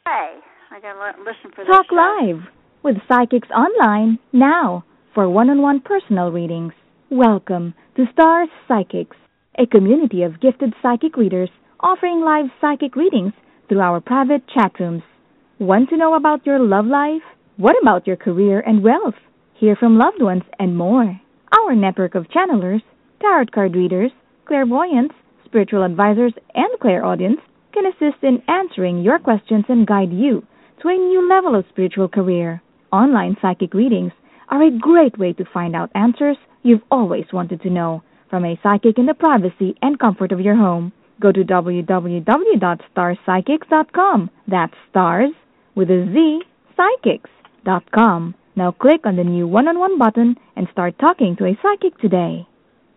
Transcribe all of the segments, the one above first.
Hey, I gotta listen for this Talk stuff. live with Psychics Online now for one-on-one personal readings. Welcome to Stars Psychics, a community of gifted psychic readers offering live psychic readings through our private chat rooms. Want to know about your love life? What about your career and wealth? Hear from loved ones and more. Our network of channelers, tarot card readers, clairvoyants, spiritual advisors, and clairaudience can assist in answering your questions and guide you to a new level of spiritual career. Online psychic readings are a great way to find out answers you've always wanted to know from a psychic in the privacy and comfort of your home. Go to www.starpsychics.com. That's stars with a Z, psychics.com. Now click on the new one-on-one button and start talking to a psychic today.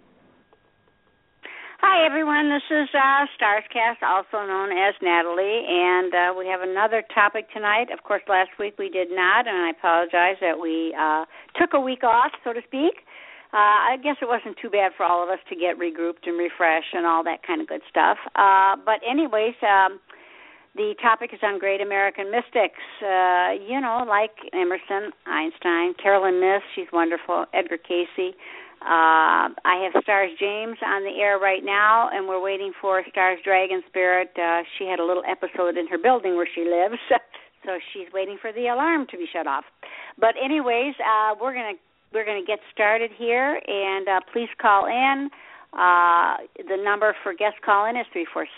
Hi, everyone. This is Starscast, also known as Natalie, and we have another topic tonight. Of course, last week we did not, and I apologize that we took a week off, so to speak. I guess it wasn't too bad for all of us to get regrouped and refreshed and all that kind of good stuff. But anyways, the topic is on great American mystics, like Emerson, Einstein, Carolyn Myss, she's wonderful, Edgar Cayce. I have Stars James on the air right now, and we're waiting for Stars Dragon Spirit. She had a little episode in her building where she lives, so she's waiting for the alarm to be shut off. But anyways, we're gonna get started here, and please call in. The number for guest call-in is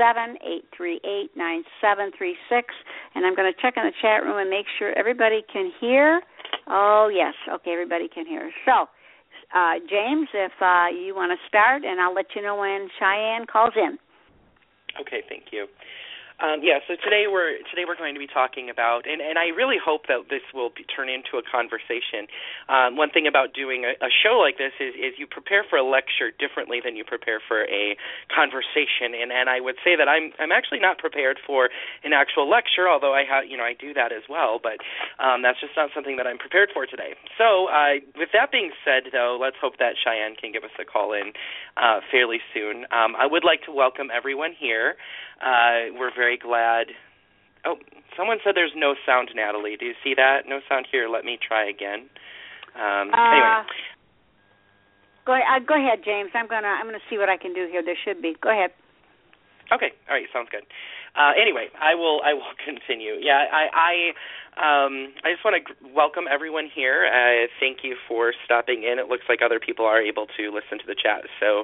347-838-9736, and I'm going to check in the chat room and make sure everybody can hear. Oh, yes. Okay, everybody can hear. So, James, if you want to start, and I'll let you know when Cheyenne calls in. Okay, thank you. So today we're going to be talking about, and I really hope that this will turn into a conversation. One thing about doing a show like this is you prepare for a lecture differently than you prepare for a conversation, and I would say that I'm actually not prepared for an actual lecture, although I do that as well, but that's just not something that I'm prepared for today. So with that being said, though, let's hope that Cheyenne can give us a call in fairly soon. I would like to welcome everyone here. We're very glad. Oh, someone said there's no sound, Natalie. Do you see that? No sound here. Let me try again. Anyway. Go ahead, James. I'm gonna see what I can do here. There should be. Go ahead. Okay. All right. Sounds good. Anyway, I will continue. Yeah, I just want to welcome everyone here. Thank you for stopping in. It looks like other people are able to listen to the chat. So,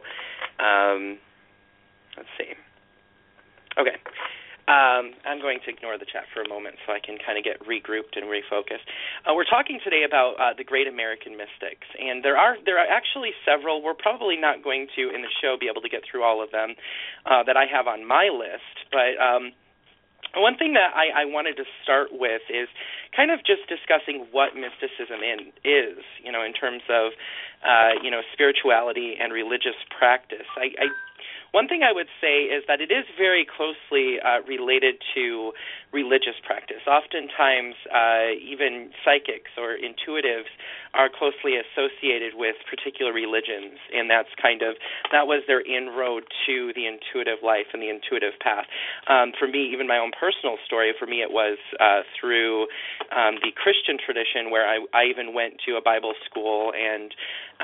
let's see. Okay. I'm going to ignore the chat for a moment so I can kind of get regrouped and refocused. We're talking today about the great American mystics, and there are actually several. We're probably not going to, in the show, be able to get through all of them that I have on my list, but one thing that I wanted to start with is kind of just discussing what mysticism is, in terms of, spirituality and religious practice. One thing I would say is that it is very closely related to religious practice. Oftentimes, even psychics or intuitives are closely associated with particular religions, and that was their inroad to the intuitive life and the intuitive path. For me, even my own personal story, for me it was through the Christian tradition, where I even went to a Bible school and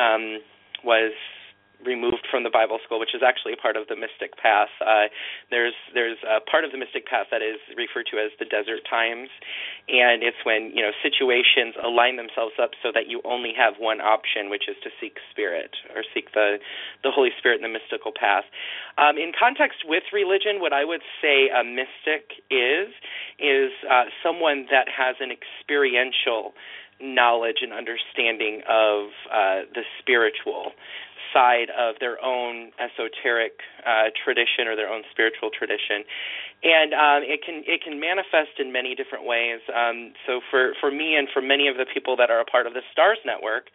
was removed from the Bible school, which is actually a part of the mystic path. There's a part of the mystic path that is referred to as the desert times, and it's when situations align themselves up so that you only have one option, which is to seek spirit or seek the Holy Spirit in the mystical path. In context with religion, what I would say a mystic is someone that has an experiential knowledge and understanding of the spiritual side of their own esoteric tradition or their own spiritual tradition, and it can manifest in many different ways. So for me and for many of the people that are a part of the Stars Network,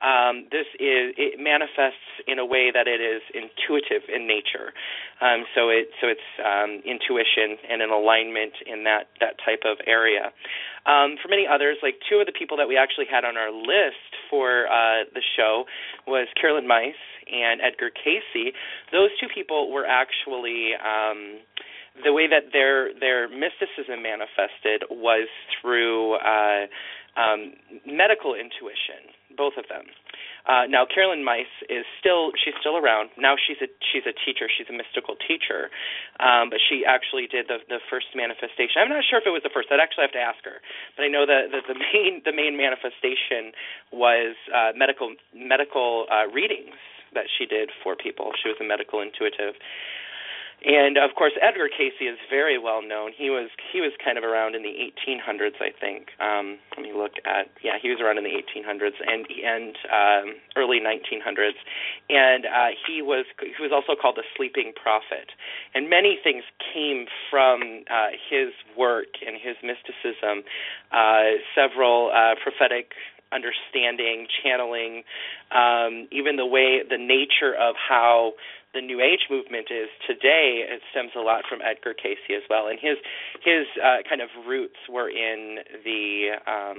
it manifests in a way that it is intuitive in nature. So it's intuition and an alignment in that type of area. For many others, like two of the people that we actually had on our list for the show was Carolyn Myss and Edgar Cayce. Those two people were actually the way that their mysticism manifested was through medical intuition, both of them. Now, Carolyn Myss she's still around. Now she's a teacher. She's a mystical teacher. But she actually did the first manifestation. I'm not sure if it was the first. I'd actually have to ask her. But I know that the main manifestation was medical readings that she did for people. She was a medical intuitive. And of course, Edgar Cayce is very well known. He was kind of around in the 1800s, I think. Let me look at. Yeah, he was around in the 1800s and early 1900s, and he was also called the Sleeping Prophet. And many things came from his work and his mysticism. Several prophetic understanding, channeling, even the nature of how the New Age movement is today, it stems a lot from Edgar Cayce as well, and his kind of roots were in the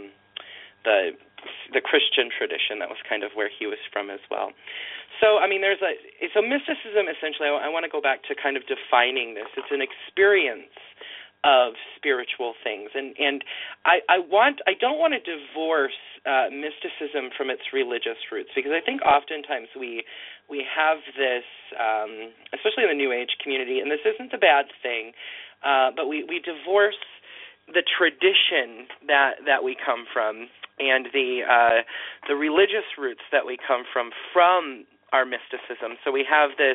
Christian tradition. That was kind of where he was from as well. So, I mean, so mysticism, essentially, I want to go back to kind of defining this. It's an experience of spiritual things, and I don't want to divorce mysticism from its religious roots, because I think oftentimes we have this, especially in the New Age community, and this isn't a bad thing, but we divorce the tradition that we come from and the religious roots that we come from our mysticism. So we have this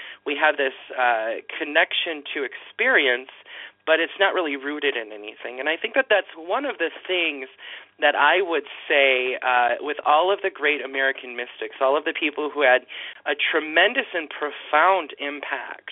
connection to experience, but it's not really rooted in anything. And I think that that's one of the things that I would say with all of the great American mystics, all of the people who had a tremendous and profound impact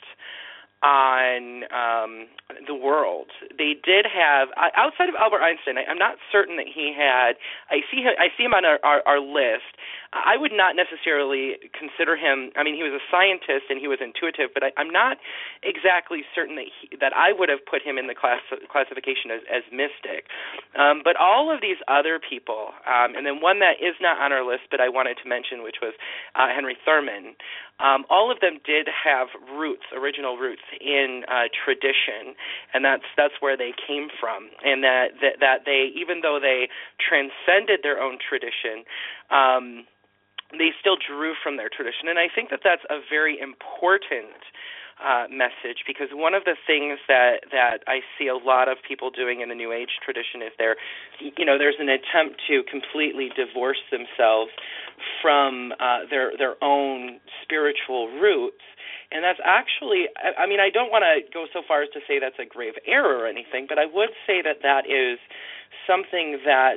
on the world. They did have, outside of Albert Einstein, I'm not certain that he had, I see him on our list. I would not necessarily consider him, I mean, he was a scientist and he was intuitive, but I'm not exactly certain that I would have put him in the classification as mystic. But all of these other people, and then one that is not on our list but I wanted to mention, which was Henry Thurman, all of them did have original roots in tradition, and that's where they came from, and that they, even though they transcended their own tradition, they still drew from their tradition. And I think that that's a very important message, because one of the things that I see a lot of people doing in the New Age tradition is there's an attempt to completely divorce themselves from their own spiritual roots. And that's actually, I mean, I don't want to go so far as to say that's a grave error or anything, but I would say that is something that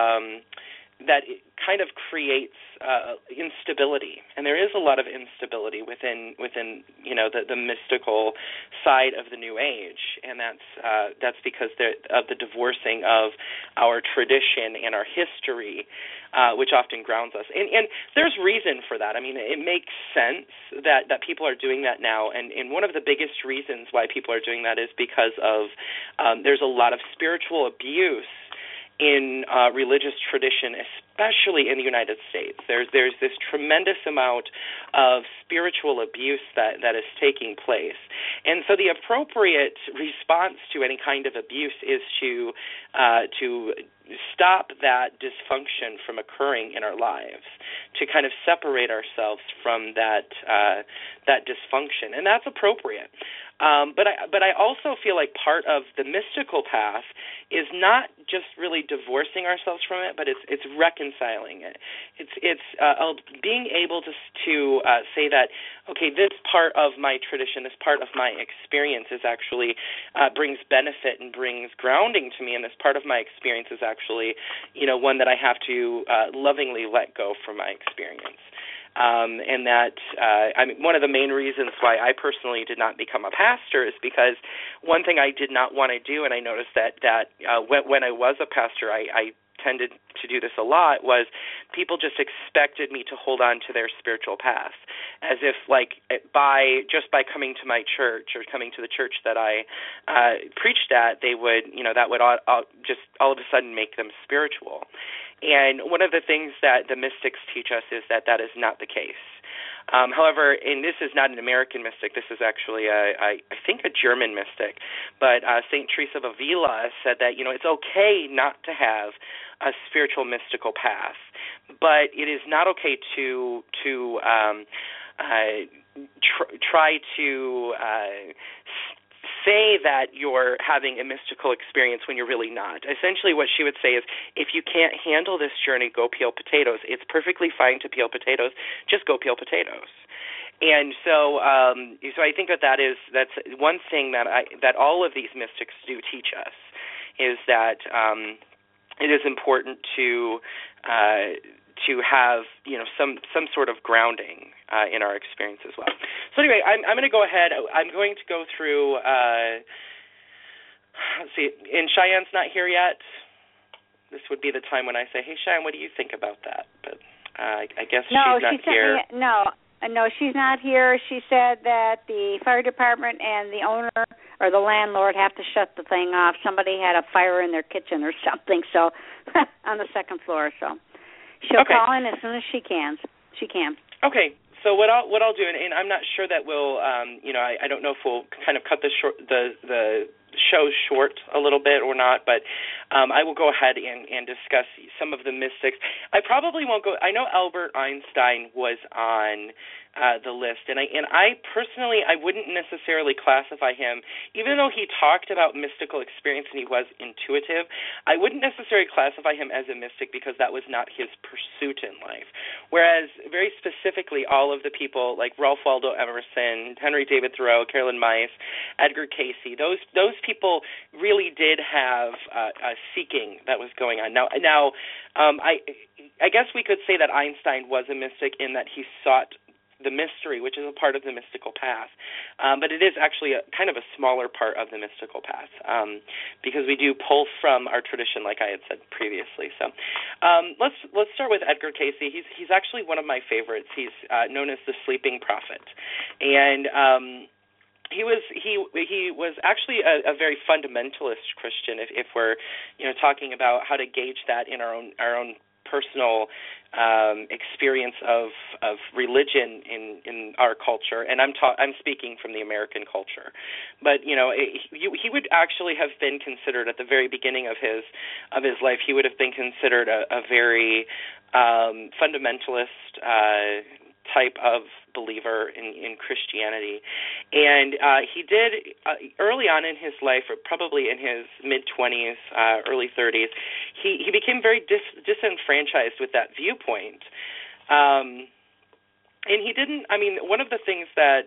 kind of creates instability, and there is a lot of instability within the mystical side of the New Age, and that's because of the divorcing of our tradition and our history, which often grounds us. And there's reason for that. I mean, it makes sense that people are doing that now, and one of the biggest reasons why people are doing that is because of there's a lot of spiritual abuse in religious tradition, especially in the United States. There's this tremendous amount of spiritual abuse that is taking place. And so the appropriate response to any kind of abuse is to stop that dysfunction from occurring in our lives, to kind of separate ourselves from that dysfunction, and that's appropriate. But I also feel like part of the mystical path is not just really divorcing ourselves from it, but it's reconciling it. It's being able to say that, okay, this part of my tradition, this part of my experience is actually brings benefit and brings grounding to me, and this part of my experience is actually, one that I have to lovingly let go from my experience. And that, one of the main reasons why I personally did not become a pastor is because one thing I did not want to do, and I noticed that when I was a pastor, I tended to do this a lot, was people just expected me to hold on to their spiritual path, as if by coming to my church or coming to the church that I preached at, they would, that would just all of a sudden make them spiritual. And one of the things that the mystics teach us is that is not the case. However, and this is not an American mystic. This is actually, I think, a German mystic. But St. Teresa of Avila said that, it's okay not to have a spiritual mystical path, but it is not okay to try to say that you're having a mystical experience when you're really not. Essentially what she would say is, if you can't handle this journey, go peel potatoes. It's perfectly fine to peel potatoes. Just go peel potatoes. And so I think that's one thing that all of these mystics do teach us, is that it is important to have some sort of grounding in our experience as well. So anyway, I'm going to go ahead. I'm going to go through. Let's see. And Cheyenne's not here yet. This would be the time when I say, "Hey, Cheyenne, what do you think about that?" But I guess she's not here. No, she's not here. She said that the fire department and the owner or the landlord have to shut the thing off. Somebody had a fire in their kitchen or something, so on the second floor. So she'll call in as soon as she can. Okay. So what I'll do, and I'm not sure that we'll, I don't know if we'll kind of cut the show short a little bit or not, but I will go ahead and discuss some of the mystics. I probably won't go. I know Albert Einstein was on the list, and I personally, I wouldn't necessarily classify him, even though he talked about mystical experience and he was intuitive. I wouldn't necessarily classify him as a mystic because that was not his pursuit in life. Whereas very specifically, all of the people like Ralph Waldo Emerson, Henry David Thoreau, Carolyn Myss, Edgar Cayce, those people really did have a seeking that was going on. Now, I guess we could say that Einstein was a mystic in that he sought the mystery, which is a part of the mystical path, but it is actually kind of a smaller part of the mystical path because we do pull from our tradition, like I had said previously. So let's start with Edgar Cayce. He's actually one of my favorites. He's known as the Sleeping Prophet, and he was actually a very fundamentalist Christian. If we're talking about how to gauge that in our own personal experience of religion in our culture, and I'm speaking from the American culture, but he would actually have been considered at the very beginning of his life. He would have been considered a very fundamentalist type of believer in Christianity, and he did early on in his life, or probably in his mid-20s, early 30s, he became very disenfranchised with that viewpoint, and he didn't. I mean, one of the things that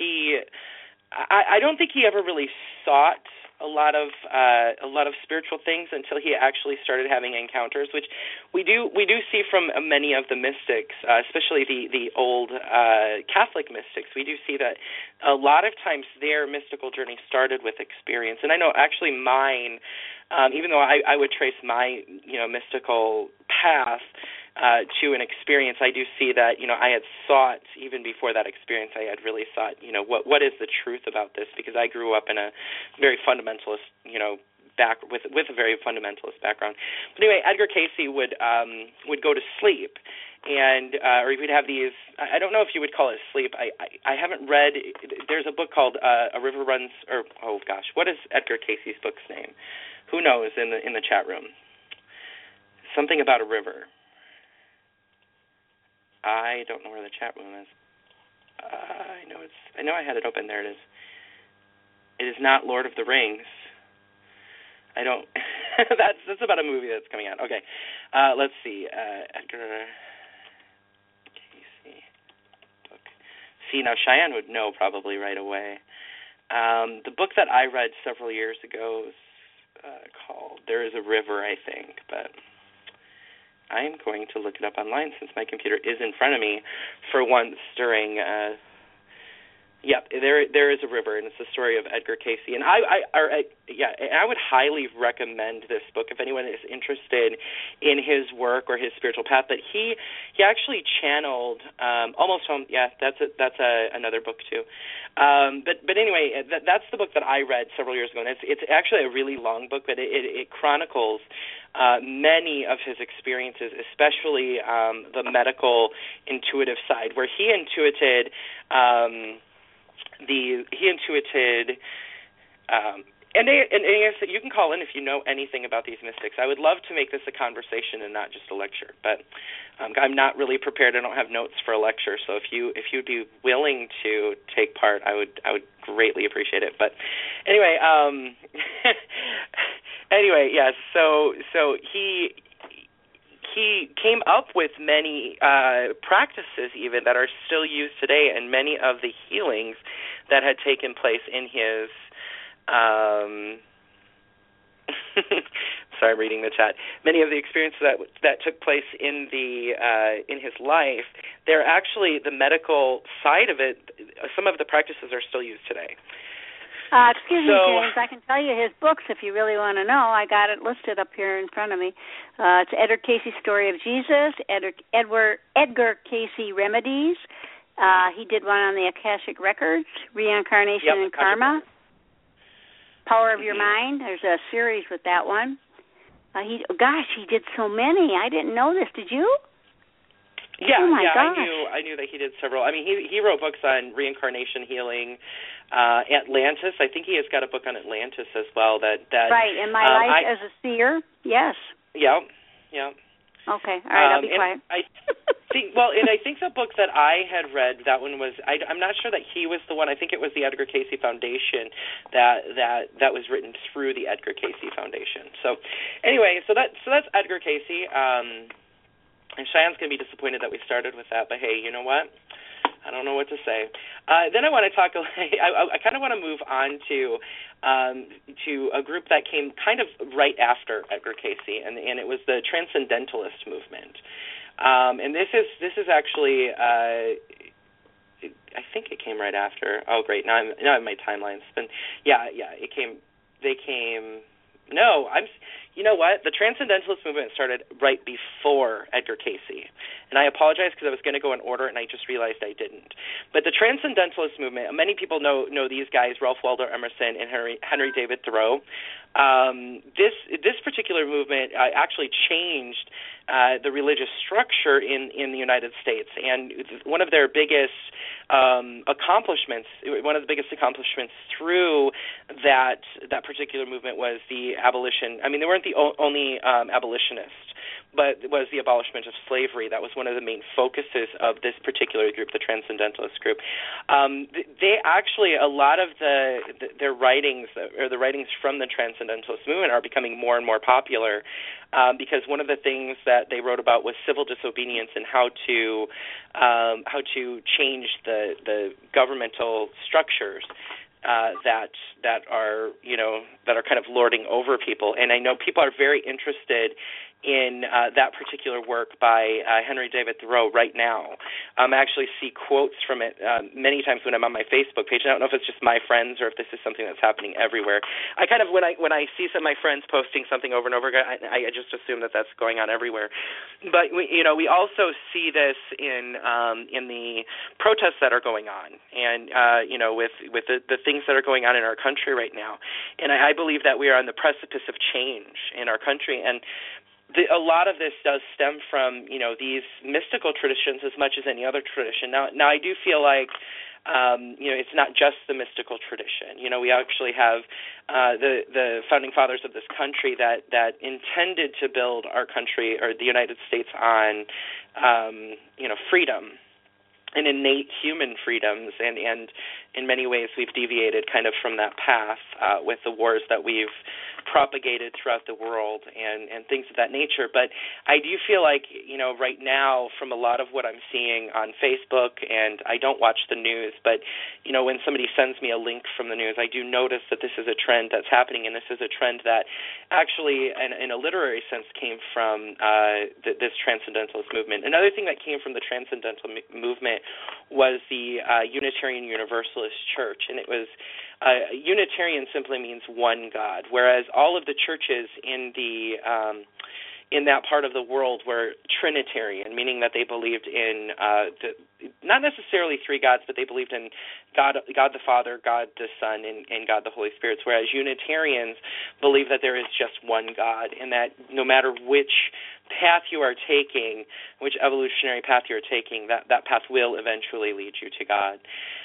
I don't think he ever really sought a lot of spiritual things until he actually started having encounters, which we do see from many of the mystics, especially the old Catholic mystics. We do see that a lot of times their mystical journey started with experience. And I know actually mine, even though I would trace my mystical path to an experience, I do see that I had sought, even before that experience, I had really sought what is the truth about this, because I grew up in a very fundamentalist with a very fundamentalist background. But anyway, Edgar Cayce would go to sleep, and or he would have these. I don't know if you would call it sleep. I haven't read. There's a book called A River Runs, or oh gosh, what is Edgar Cayce's book's name? Who knows in the chat room? Something about a river. I don't know where the chat room is. I know I had it open. There it is. It is not Lord of the Rings. I don't. That's about a movie that's coming out. Okay, let's see. Edgar Cayce book. See, now Cheyenne would know probably right away. The book that I read several years ago is called "There Is a River," I think, but I am going to look it up online since my computer is in front of me for once during Yep, there is a river, and it's the story of Edgar Cayce. And I would highly recommend this book if anyone is interested in his work or his spiritual path. But he actually channeled Almost Home. Yeah, that's another book too. But anyway, that's the book that I read several years ago, and it's actually a really long book, but it chronicles many of his experiences, especially the medical intuitive side, where he intuited. And you can call in if you know anything about these mystics. I would love to make this a conversation and not just a lecture, but I'm not really prepared. I don't have notes for a lecture, so if you'd be willing to take part, I would greatly appreciate it. But anyway, yes. So he came up with many practices even that are still used today, and many of the healings that had taken place in his sorry, I'm reading the chat. Many of the experiences that took place in his life, they're actually the medical side of it. Some of the practices are still used today. Excuse me, James. I can tell you his books if you really want to know. I got it listed up here in front of me. It's Edgar Cayce's Story of Jesus, Edgar Cayce Remedies. He did one on the Akashic Records, Reincarnation and Karma, Power of Your Mind. There's a series with that one. He did so many. I didn't know this. Did you? Yeah, gosh. I knew that he did several. I mean, he wrote books on reincarnation healing, Atlantis. I think he has got a book on Atlantis as well. That right, in My Life as a Seer. Yes. Yeah. Okay, all right, I'll be quiet. I think the book that I had read, that one was. I'm not sure that he was the one. I think it was the Edgar Cayce Foundation that was written through the Edgar Cayce Foundation. So, anyway, so that's Edgar Cayce. And Cheyenne's going to be disappointed that we started with that, but hey, you know what? I don't know what to say. Then I want to talk. I kind of want to move on to a group that came kind of right after Edgar Cayce, and it was the Transcendentalist movement. And this is actually. I think it came right after. Oh, great! Now I have my timelines. It came. They came. No, you know what? The Transcendentalist movement started right before Edgar Cayce. And I apologize because I was going to go in order and I just realized I didn't. But the Transcendentalist movement, many people know these guys, Ralph Waldo Emerson and Henry David Thoreau. This particular movement actually changed the religious structure in the United States. And one of their biggest accomplishments through that particular movement was the abolition. I mean, they weren't the only abolitionists, but it was the abolishment of slavery. That was one of the main focuses of this particular group, the Transcendentalist group. They actually, a lot of their writings, or the writings from the Transcendentalist movement, are becoming more and more popular because one of the things that they wrote about was civil disobedience and how to change the governmental structures that are kind of lording over people. And I know people are very interested in that particular work by Henry David Thoreau right now. I actually see quotes from it many times when I'm on my Facebook page. I don't know if it's just my friends or if this is something that's happening everywhere. I kind of, when I see some of my friends posting something over and over again, I just assume that that's going on everywhere. But we also see this in the protests that are going on, and with the things that are going on in our country right now. And I believe that we are on the precipice of change in our country, and a lot of this does stem from these mystical traditions as much as any other tradition. Now I do feel like it's not just the mystical tradition. We actually have the founding fathers of this country that intended to build our country, or the United States, on freedom and innate human freedoms, and in many ways we've deviated kind of from that path with the wars that we've propagated throughout the world and things of that nature. But I do feel like, right now from a lot of what I'm seeing on Facebook, and I don't watch the news, but, when somebody sends me a link from the news, I do notice that this is a trend that's happening, and this is a trend that actually, in a literary sense, came from this Transcendentalist movement. Another thing that came from the Transcendental movement was the Unitarian Universalist Church, and it was Unitarian simply means one God, whereas all of the churches in that part of the world were Trinitarian, meaning that they believed in not necessarily three gods, but they believed in God the Father, God the Son, and God the Holy Spirit, whereas Unitarians believe that there is just one God, and that no matter which path you are taking, which evolutionary path you're taking, that path will eventually lead you to God.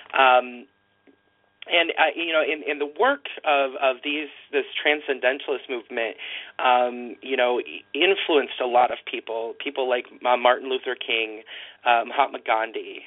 And in the work of this Transcendentalist movement, influenced a lot of people like Martin Luther King, Mahatma Gandhi.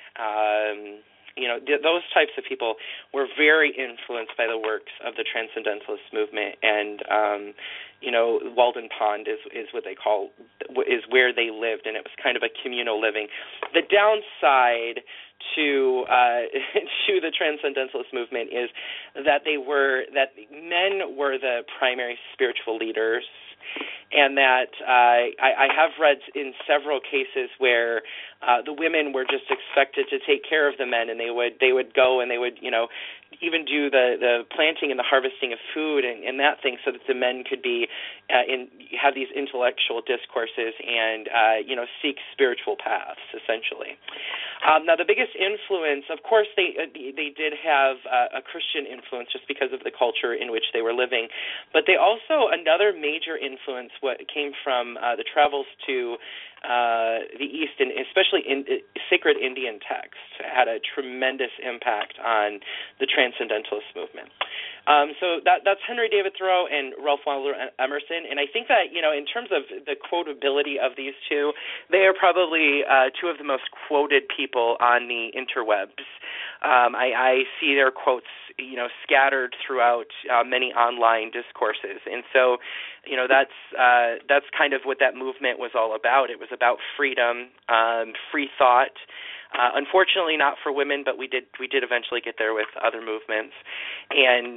Those types of people were very influenced by the works of the Transcendentalist movement, and Walden Pond is what they call is where they lived, and it was kind of a communal living. The downside to the Transcendentalist movement is that men were the primary spiritual leaders, and that I have read in several cases where the women were just expected to take care of the men, and they would go and they would even do the planting and the harvesting of food and that thing, so that the men could be have these intellectual discourses and seek spiritual paths, essentially. Now, the biggest influence, of course, they did have a Christian influence just because of the culture in which they were living, but they also, another major influence, what came from the travels to the East, and especially sacred Indian texts, had a tremendous impact on the Transcendentalist movement. So that's Henry David Thoreau and Ralph Waldo Emerson, and I think that, in terms of the quotability of these two, they are probably two of the most quoted people on the interwebs. I see their quotes, scattered throughout many online discourses, and so, that's kind of what that movement was all about. It was about freedom, free thought. Unfortunately, not for women, but we did eventually get there with other movements, and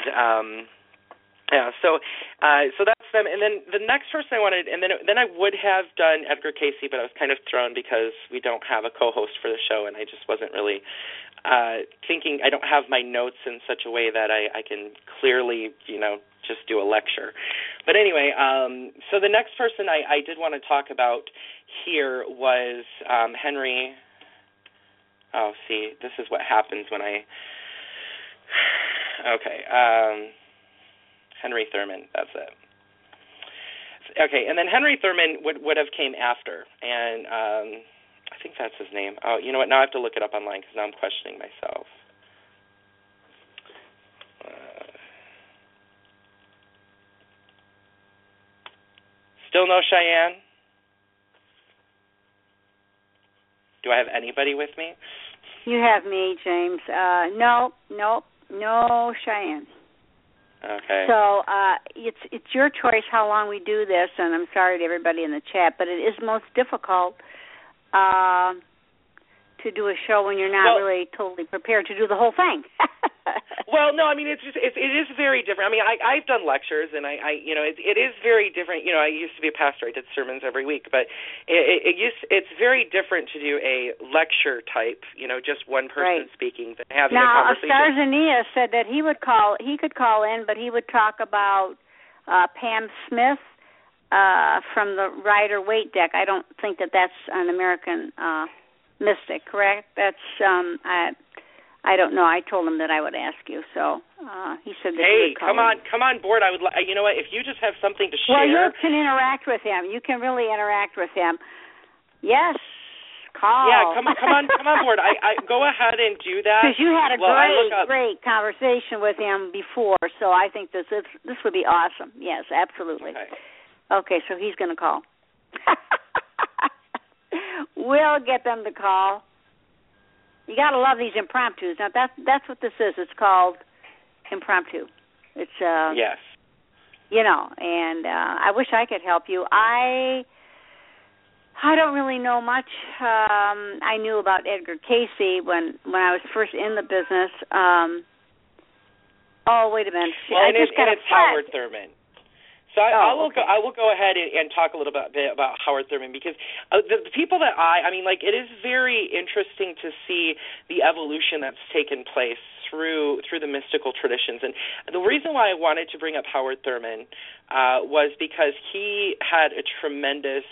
so that's them. And then the next person I wanted, and then I would have done Edgar Cayce, but I was kind of thrown because we don't have a co-host for the show, and I just wasn't really thinking. I don't have my notes in such a way that I can clearly, just do a lecture. But anyway, so the next person I did want to talk about here was Henry. Oh, see, this is what happens when Henry Thurman, that's it. Okay, and then Henry Thurman would have came after, and I think that's his name. Oh, you know what, now I have to look it up online because now I'm questioning myself. Still no Cheyenne? Do I have anybody with me? You have me, James. No Cheyenne. Okay. So it's your choice how long we do this, and I'm sorry to everybody in the chat, but it is most difficult to do a show when you're not really totally prepared to do the whole thing. Well, no, I mean, it is very different. I mean, I've done lectures, and it is very different. I used to be a pastor. I did sermons every week, but it's very different to do a lecture type, just one person speaking than having a conversation. Now, Starzania said that he could call in, but he would talk about Pam Smith from the Rider Waite Deck. I don't think that's an American mystic, correct? That's I don't know. I told him that I would ask you, so he said that he would call in. Come on board. I would. You know what? If you just have something to share. Well, you can interact with him. You can really interact with him. Yes, call. Yeah, come on board. I go ahead and do that. Because you had a great conversation with him before, so I think this would be awesome. Yes, absolutely. Okay, so he's going to call. We'll get them to call. You got to love these impromptus. Now that's what this is. It's called impromptu. It's yes. And I wish I could help you. I don't really know much. I knew about Edgar Cayce when I was first in the business. Oh, wait a minute. It's Howard Thurman. So I will go ahead and talk a little bit about Howard Thurman, because the people that it is very interesting to see the evolution that's taken place through the mystical traditions. And the reason why I wanted to bring up Howard Thurman was because he had a tremendous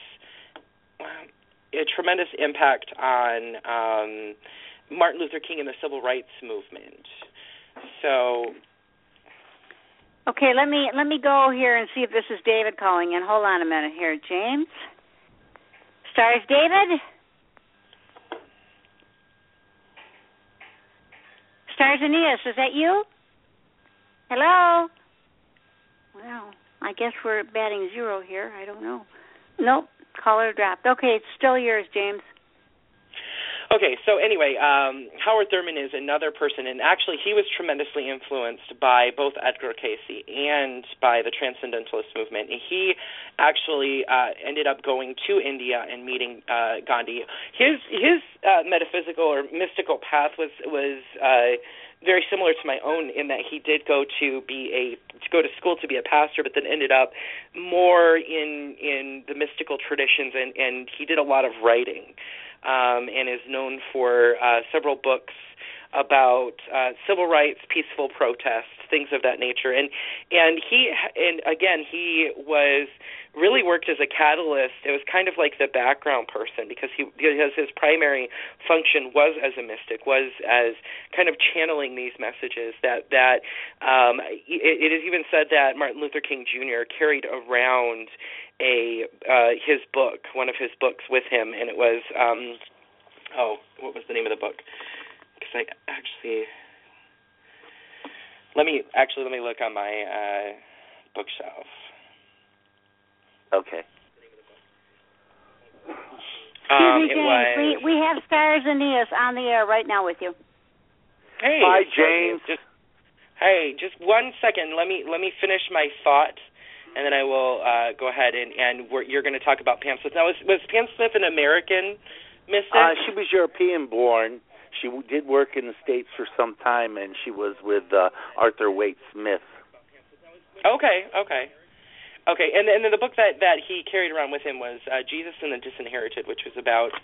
impact on Martin Luther King and the Civil Rights Movement. So. Okay, let me go here and see if this is David calling in. Hold on a minute here, James. Stars David? Stars Aeneas, is that you? Hello? Well, I guess we're batting zero here. I don't know. Nope, caller dropped. Okay, it's still yours, James. Okay, so anyway, Howard Thurman is another person, and actually he was tremendously influenced by both Edgar Cayce and by the Transcendentalist movement. And he actually ended up going to India and meeting Gandhi. His metaphysical or mystical path was very similar to my own, in that he did go to school to be a pastor, but then ended up more in the mystical traditions, and he did a lot of writing. And is known for several books about civil rights, peaceful protests, things of that nature. And he was really worked as a catalyst. It was kind of like the background person, because his primary function was as a mystic, was as kind of channeling these messages that it is even said that Martin Luther King Jr. carried around one of his books with him, and it was what was the name of the book? Because let me look on my bookshelf. Okay. James, we have Stars Aeneas on the air right now with you. Hey, hi, James. Just 1 second. Let me finish my thought, and then I will go ahead and you're going to talk about Pam Smith. Now, was Pam Smith an American mystic? She was European-born. She did work in the States for some time, and she was with Arthur Waite Smith. Okay. And then the book that he carried around with him was Jesus and the Disinherited, which was about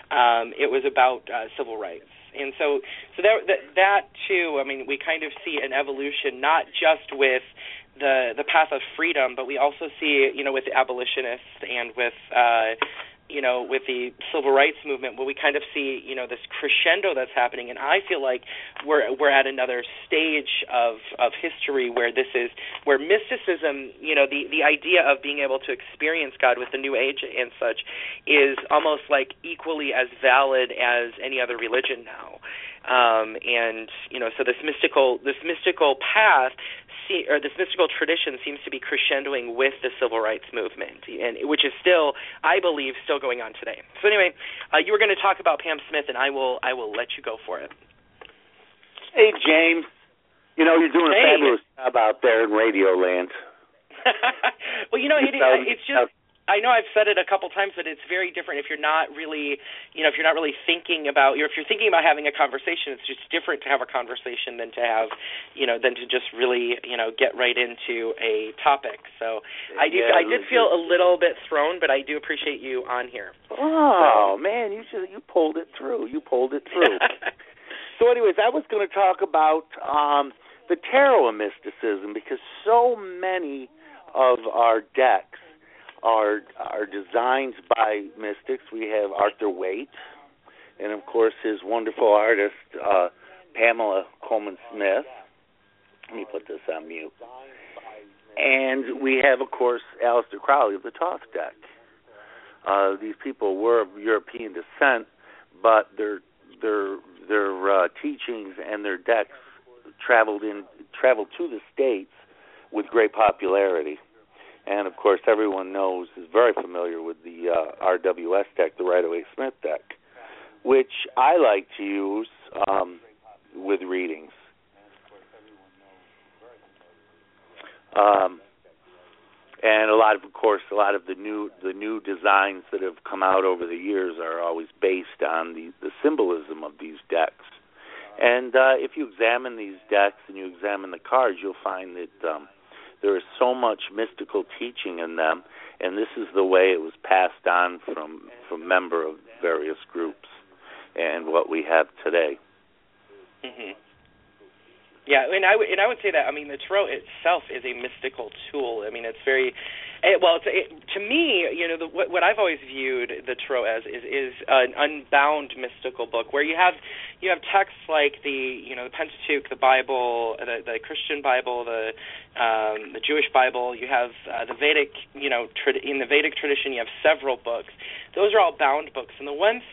civil rights. And so that too, we kind of see an evolution, not just with the path of freedom, but we also see, with the abolitionists and with the civil rights movement, where we kind of see, this crescendo that's happening. And I feel like we're at another stage of history where mysticism, the idea of being able to experience God with the New Age and such, is almost like equally as valid as any other religion now. So this mystical path, or this mystical tradition, seems to be crescendoing with the civil rights movement, and which is still, I believe, still going on today. So anyway, you were going to talk about Pam Smith, and I will let you go for it. Hey, James. You're doing a fabulous job out there in Radio Land. Well, it's just, I know I've said it a couple times, but it's very different if you're not really, thinking about, if you're thinking about having a conversation, it's just different to have a conversation than to have, than to just really, get right into a topic. So I did feel a little bit thrown, but I do appreciate you on here. Oh, man, you pulled it through. So anyways, I was going to talk about the tarot and mysticism, because so many of our decks are designed by mystics. We have Arthur Waite, and of course his wonderful artist Pamela Coleman Smith. Let me put this on mute. And we have, of course, Aleister Crowley of the Thoth deck. These people were of European descent, but their teachings and their decks traveled to the States with great popularity. And, of course, everyone is very familiar with the RWS deck, the Rider-Waite-Smith deck, which I like to use with readings. And a lot of the new designs that have come out over the years are always based on the symbolism of these decks. And if you examine these decks and you examine the cards, you'll find that there is so much mystical teaching in them, and this is the way it was passed on from member of various groups and what we have today. Mm-hmm. Yeah, and I would say that, I mean, the tarot itself is a mystical tool. I mean, it's very, to me, you know, what I've always viewed the tarot as is an unbound mystical book where you have texts like the Pentateuch, the Bible, the Christian Bible, the Jewish Bible. You have the Vedic, in the Vedic tradition, you have several books. Those are all bound books, and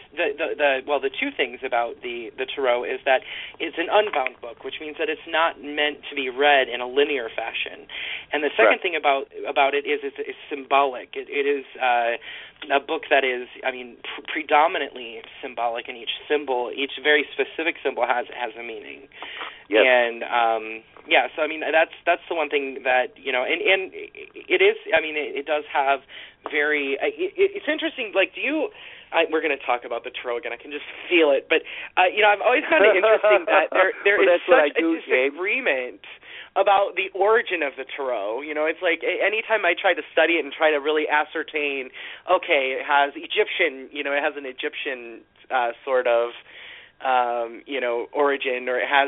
the two things about the tarot is that it's an unbound book, which means that it's not meant to be read in a linear fashion. And the second thing about it is it's symbolic. It is a book that is, predominantly symbolic, and each very specific symbol has a meaning. Yep. And so that's the one thing that and it is. It does have very. It's interesting. Like, we're going to talk about the tarot again. I can just feel it. But I've always found it interesting that there is such a disagreement about the origin of the tarot. It's like anytime I try to study it and try to really ascertain, okay, it has Egyptian, it has an Egyptian sort of origin, or it has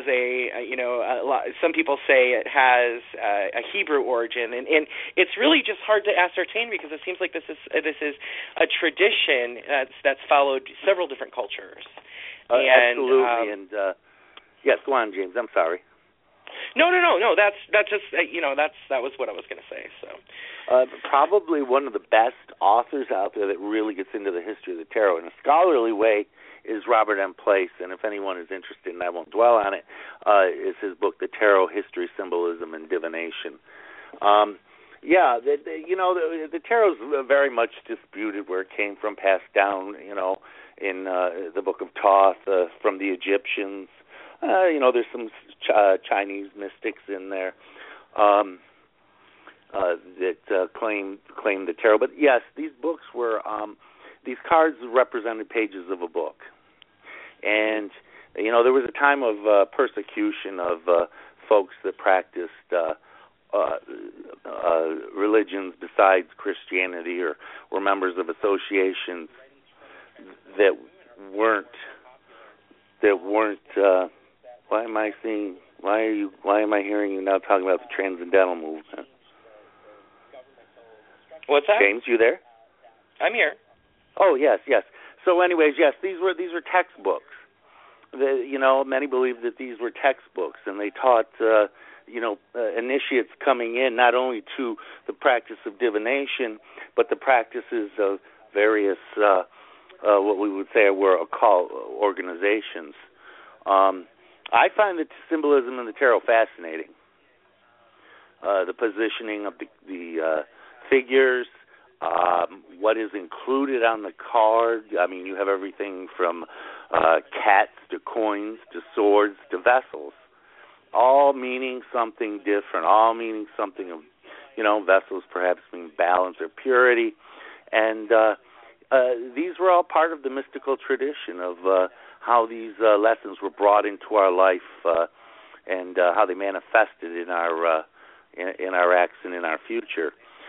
some people say it has a Hebrew origin, and it's really just hard to ascertain because it seems like this is a tradition that's followed several different cultures. Absolutely, yes, go on, James. I'm sorry. No. That's just that was what I was going to say. So, probably one of the best authors out there that really gets into the history of the tarot in a scholarly way is Robert M. Place, and if anyone is interested, and I won't dwell on it, is his book, The Tarot: History, Symbolism, and Divination. The tarot's very much disputed where it came from, passed down, in the Book of Thoth from the Egyptians. There's some Chinese mystics in there that claim the tarot. But yes, these books were these cards represented pages of a book. And, there was a time of persecution of folks that practiced religions besides Christianity, or were members of associations that weren't why am I hearing you now talking about the Transcendental Movement? What's that? James, you there? I'm here. Oh, yes. So anyways, yes, these were textbooks. Many believe that these were textbooks, and they taught, initiates coming in not only to the practice of divination, but the practices of various, what we would say were occult organizations. I find the symbolism in the tarot fascinating. The positioning of the figures, what is included on the card. You have everything from cats to coins to swords to vessels, all meaning something different, all meaning something of, vessels perhaps mean balance or purity. And these were all part of the mystical tradition of how these lessons were brought into our life and how they manifested in our acts and in our future.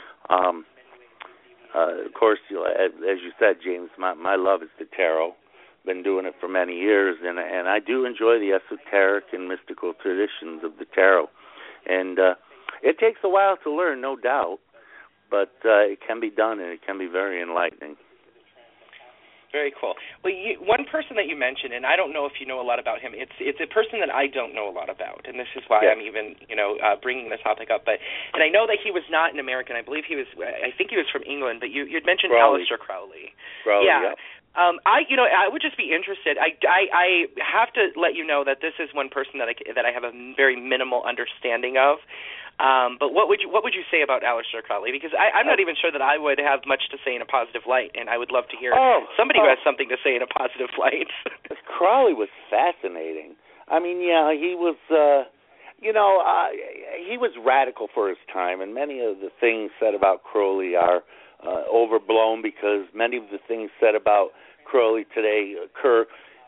Of course, as you said, James, my love is the tarot. Been doing it for many years, and I do enjoy the esoteric and mystical traditions of the tarot. And it takes a while to learn, no doubt, but it can be done, and it can be very enlightening. Very cool. Well, one person that you mentioned, and I don't know if you know a lot about him. It's a person that I don't know a lot about, and this is why I'm even bringing this topic up. And I know that he was not an American. I believe I think he was from England. But you'd mentioned Aleister Crowley. Yeah. I would just be interested. I have to let you know that this is one person that I have a very minimal understanding of. But what would you say about Aleister Crowley? Because I'm not even sure that I would have much to say in a positive light, and I would love to hear somebody who has something to say in a positive light. Crowley was fascinating. He was, he was radical for his time, and many of the things said about Crowley are overblown, because many of the things said about Crowley today occur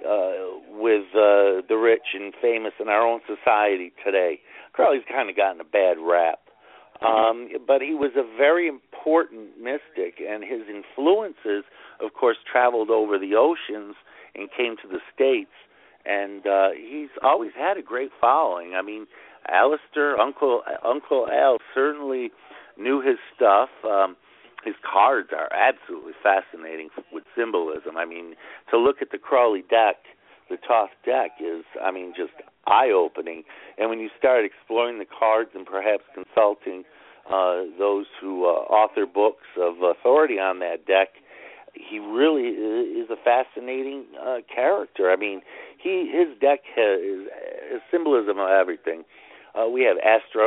with the rich and famous in our own society today. Crowley's kind of gotten a bad rap, but he was a very important mystic, and his influences, of course, traveled over the oceans and came to the States, and he's always had a great following. I mean, Alistair, Uncle Al, certainly knew his stuff. His cards are absolutely fascinating with symbolism. I mean, to look at the Crowley deck, the Thoth deck, is, I mean, just eye-opening. And when you start exploring the cards and perhaps consulting those who author books of authority on that deck, he really is a fascinating character. I mean, his deck has symbolism of everything. We have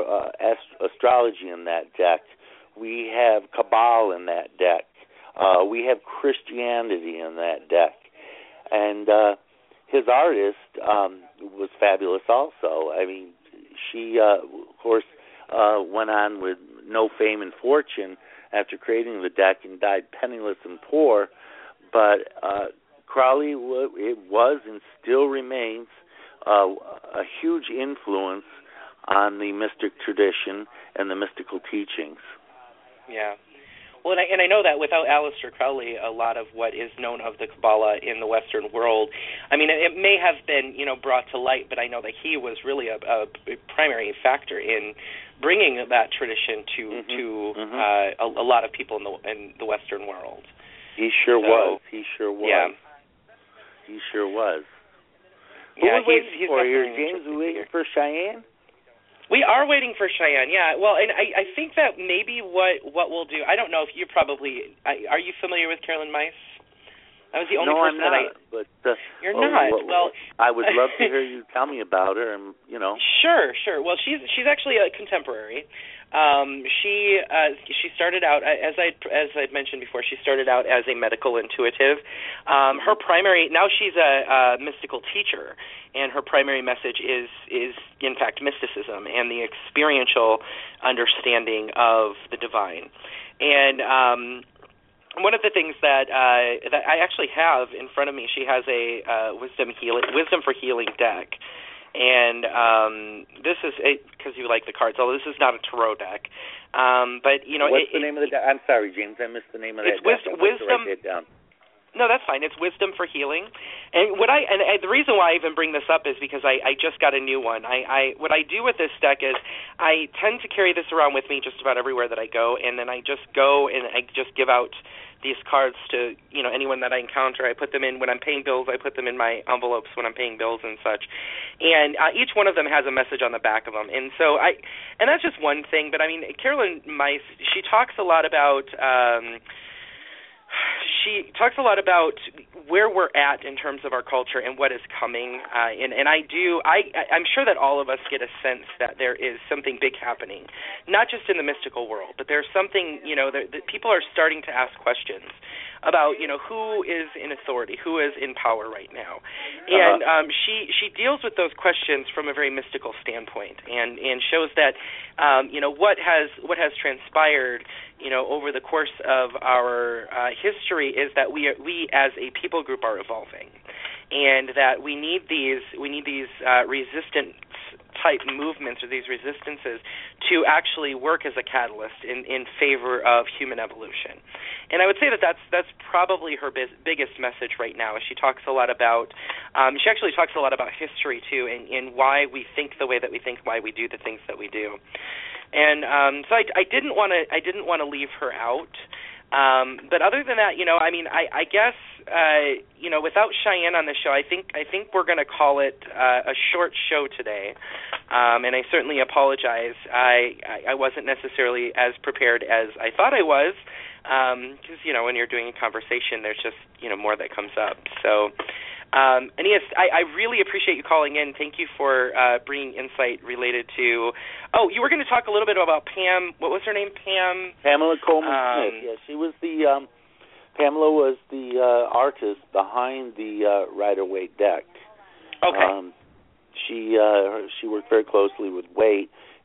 astrology in that deck. We have Kabbalah in that deck. We have Christianity in that deck. And his artist was fabulous also. I mean, she, of course, went on with no fame and fortune after creating the deck and died penniless and poor. But Crowley, it was and still remains a huge influence on the mystic tradition and the mystical teachings. Yeah. Well, and I know that without Aleister Crowley, a lot of what is known of the Kabbalah in the Western world, I mean, it may have been, brought to light, but I know that he was really a primary factor in bringing that tradition to a lot of people in the Western world. He sure was. He sure was. Yeah. He sure was. Yeah, Who are we waiting for here, James? Are we waiting for Cheyenne? We are waiting for Cheyenne, yeah. Well, and I think that maybe what we'll do, I don't know if you probably, are you familiar with Carolyn Myss? I was the only person I'm not, that but you're not. Well, I would love to hear you tell me about her, and Sure. Well, she's actually a contemporary. She started out, as I'd mentioned before, she started out as a medical intuitive. Her primary, now she's a mystical teacher, and her primary message is in fact mysticism and the experiential understanding of the divine. And one of the things that I actually have in front of me, she has a Wisdom for Healing deck. And this is because you like the cards, although this is not a tarot deck. But what's the name of the deck? I'm sorry, James, I missed the name of that deck. It's Wisdom. Write that down. No, that's fine. It's Wisdom for Healing. And the reason why I even bring this up is because I just got a new one. What I do with this deck is I tend to carry this around with me just about everywhere that I go, and then I just go and I just give out these cards to anyone that I encounter. I put them in when I'm paying bills. I put them in my envelopes when I'm paying bills and such. And each one of them has a message on the back of them. And so and that's just one thing. But I mean, Carolyn Myss, she talks a lot about. She talks a lot about where we're at in terms of our culture and what is coming, and I'm sure that all of us get a sense that there is something big happening, not just in the mystical world, but there's something, that people are starting to ask questions about, who is in authority, who is in power right now. And she deals with those questions from a very mystical standpoint and shows that, what has transpired, over the course of our history is that we as a people group are evolving, and that we need these resistance type movements or these resistances to actually work as a catalyst in favor of human evolution. And I would say that that's probably her biggest message right now. She talks a lot about she actually talks a lot about history too, and why we think the way that we think, why we do the things that we do. And so I didn't want to leave her out. But other than that, I guess without Cheyenne on the show, I think we're going to call it a short show today. And I certainly apologize. I wasn't necessarily as prepared as I thought I was, because when you're doing a conversation, there's just more that comes up. So. Aeneas, I really appreciate you calling in. Thank you for bringing insight related to. Oh, you were going to talk a little bit about Pam. What was her name? Pamela Coleman Smith. Yeah, she was the. Pamela was the artist behind the Rider-Waite deck. Okay. She worked very closely with Waite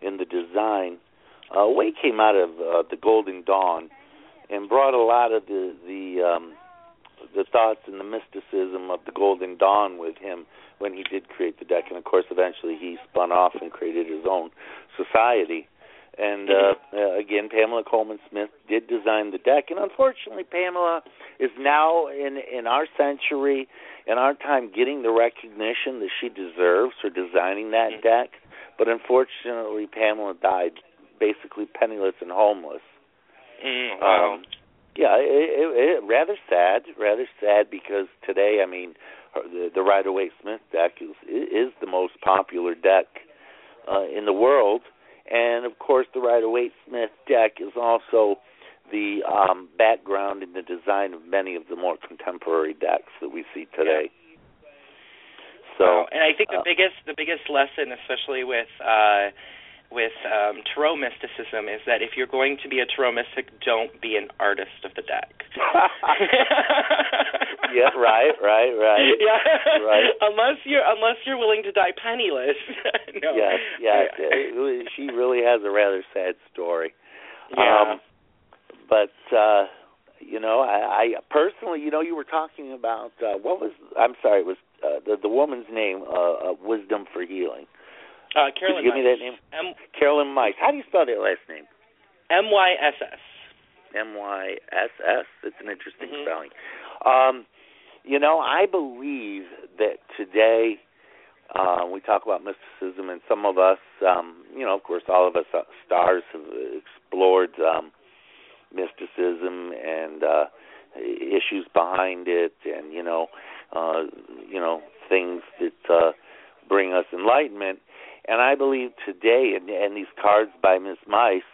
in the design. Way came out of the Golden Dawn and brought a lot of the thoughts and the mysticism of the Golden Dawn with him when he did create the deck. And, of course, eventually he spun off and created his own society. And, again, Pamela Colman Smith did design the deck. And, unfortunately, Pamela is now, in our century, in our time, getting the recognition that she deserves for designing that deck. But, unfortunately, Pamela died basically penniless and homeless. Wow. Yeah, it rather sad because today, I mean, the Rider-Waite Smith deck is the most popular deck in the world, and of course, the Rider-Waite Smith deck is also the background in the design of many of the more contemporary decks that we see today. Yeah. So, and I think the biggest lesson, especially with tarot mysticism, is that if you're going to be a tarot mystic, don't be an artist of the deck. Yeah, right. Yeah, right. Unless you're willing to die penniless. No. Yes. She really has a rather sad story. Yeah. But I personally, you were talking about it was the woman's name, Wisdom for Healing. Carolyn Could you give me that name? Carolyn Myss. How do you spell that last name? Myss. Myss. It's an interesting spelling. I believe that today we talk about mysticism, and some of us, of course, all of us stars have explored mysticism and issues behind it, and things that bring us enlightenment. And I believe today, and these cards by Ms. Myss,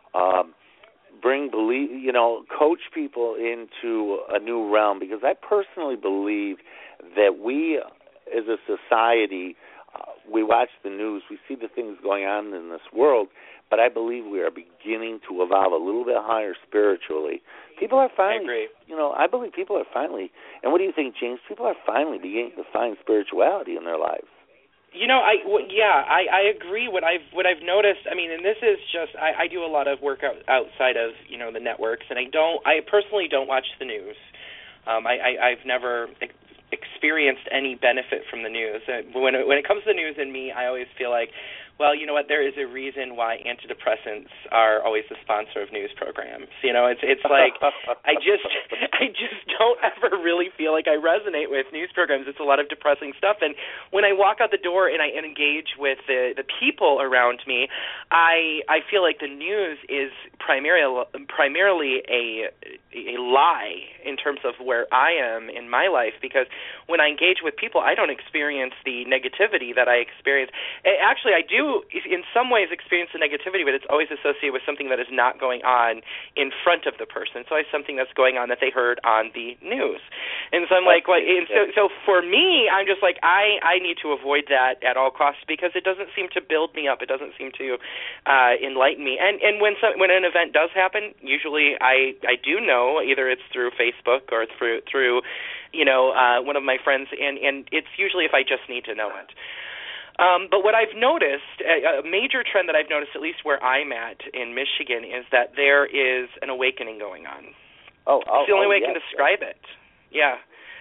coach people into a new realm, because I personally believe that we, as a society, we watch the news, we see the things going on in this world, but I believe we are beginning to evolve a little bit higher spiritually. People are finally, I agree. I believe people are finally, and what do you think, James? People are finally beginning to find spirituality in their lives. I agree. What I've noticed, I mean, and this is just, I do a lot of work outside of the networks, and I personally don't watch the news. I've never experienced any benefit from the news. When it comes to the news and me, I always feel like, well, you know what? There is a reason why antidepressants are always the sponsor of news programs. It's like I just don't ever really feel like I resonate with news programs. It's a lot of depressing stuff. And when I walk out the door and I engage with the people around me, I feel like the news is primarily a lie in terms of where I am in my life, because when I engage with people, I don't experience the negativity that I experience. Actually, I do in some ways experience the negativity, but it's always associated with something that is not going on in front of the person. It's always something that's going on that they heard on the news. And so I'm like, so for me, I'm just like, I need to avoid that at all costs, because it doesn't seem to build me up. It doesn't seem to enlighten me. And when an event does happen, usually I do know, either it's through Facebook or through one of my friends, and it's usually if I just need to know it. But what I've noticed, a major trend that I've noticed, at least where I'm at in Michigan, is that there is an awakening going on. It's the only way I can describe it. Yeah.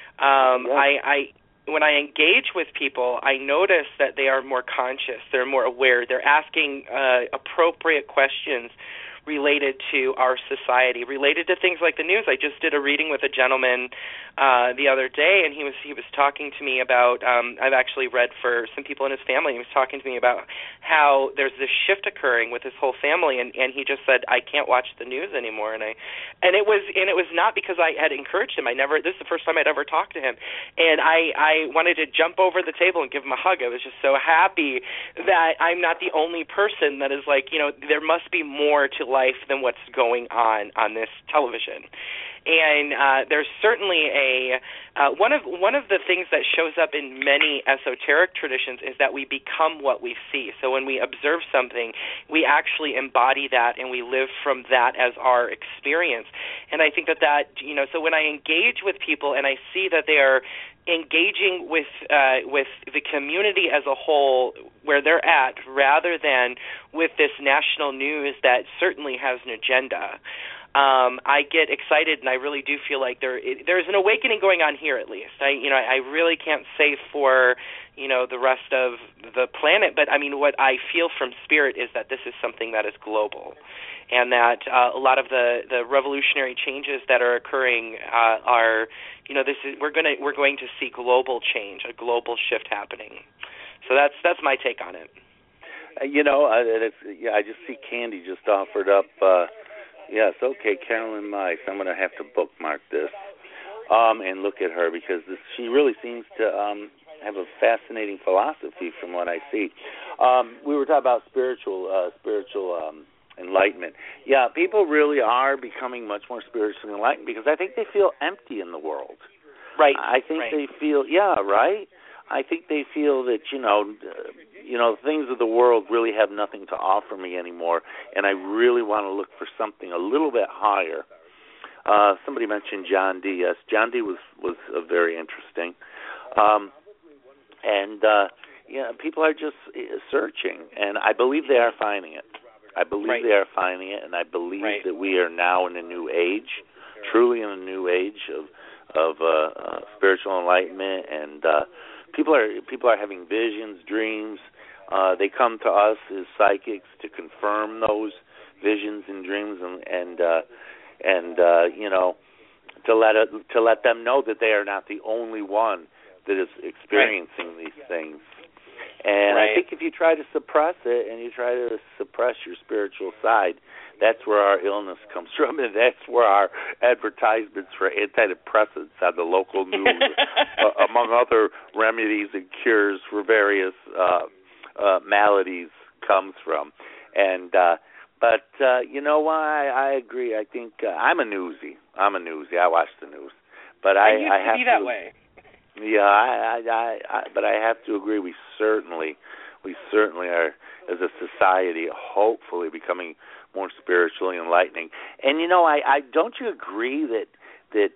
When I engage with people, I notice that they are more conscious. They're more aware. They're asking appropriate questions related to our society, related to things like the news. I just did a reading with a gentleman the other day, and he was talking to me about, I've actually read for some people in his family. He was talking to me about how there's this shift occurring with his whole family, and he just said, I can't watch the news anymore. And it was not because I had encouraged him. This is the first time I'd ever talked to him, and I wanted to jump over the table and give him a hug. I was just so happy that I'm not the only person that is like, there must be more to life than what's going on this television. And there's certainly one of the things that shows up in many esoteric traditions is that we become what we see. So when we observe something, we actually embody that, and we live from that as our experience. And I think that, so when I engage with people and I see that they are engaging with the community as a whole where they're at, rather than with this national news that certainly has an agenda, I get excited, and I really do feel like there's an awakening going on here, at least. I really can't say for the rest of the planet, but I mean, what I feel from Spirit is that this is something that is global, and that a lot of the revolutionary changes that are occurring are, we're going to see global change, a global shift happening. So that's my take on it. I just see Candy just offered up. Yes, okay, Carolyn Mice. I'm going to have to bookmark this and look at her, because she really seems to have a fascinating philosophy from what I see. We were talking about spiritual enlightenment. Yeah, people really are becoming much more spiritually enlightened, because I think they feel empty in the world. Right. I think right. they feel, right? I think they feel that, things of the world really have nothing to offer me anymore, and I really want to look for something a little bit higher. Somebody mentioned John Dee. Yes, John Dee was very interesting. People are just searching, and I believe they are finding it. I believe they are finding it, and I believe that we are now in a new age, truly in a new age of spiritual enlightenment, and people are having visions, dreams. They come to us as psychics to confirm those visions and dreams, and to let them know that they are not the only one that is experiencing these things. And I think if you try to suppress it, and you try to suppress your spiritual side, that's where our illness comes from, and that's where our advertisements for antidepressants on the local news, among other remedies and cures for various maladies, comes from. And but you know why? I agree. I think I'm a newsie. I watch the news, but I have to be that way. Yeah, but I have to agree. We certainly are, as a society, hopefully becoming more spiritually enlightening. And I don't you agree that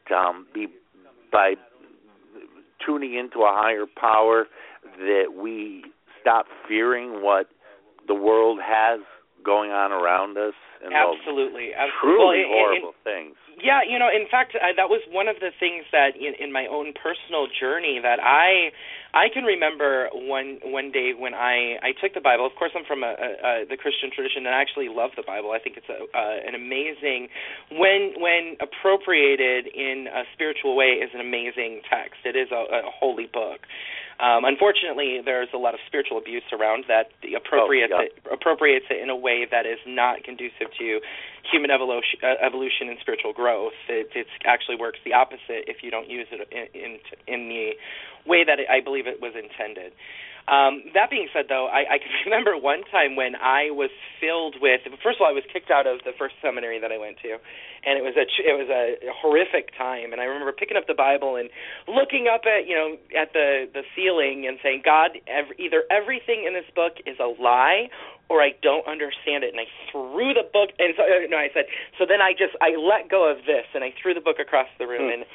by tuning into a higher power, that we stop fearing what the world has going on around us? And absolutely. Truly horrible things. Yeah, in fact, that was one of the things that in my own personal journey that I can remember one day when I took the Bible. Of course, I'm from the Christian tradition, and I actually love the Bible. I think it's an amazing, when appropriated in a spiritual way, is an amazing text. It is a holy book. Unfortunately, there's a lot of spiritual abuse around that appropriates it in a way that is not conducive to human evolution and spiritual growth. It actually works the opposite if you don't use it in the way that I believe it was intended. That being said, though, I can remember one time when I was filled with. First of all, I was kicked out of the first seminary that I went to, and it was a horrific time. And I remember picking up the Bible and looking up at the ceiling and saying, God, either everything in this book is a lie, or I don't understand it. And I threw the book, and I said, so then I let go of this, and I threw the book across the room, and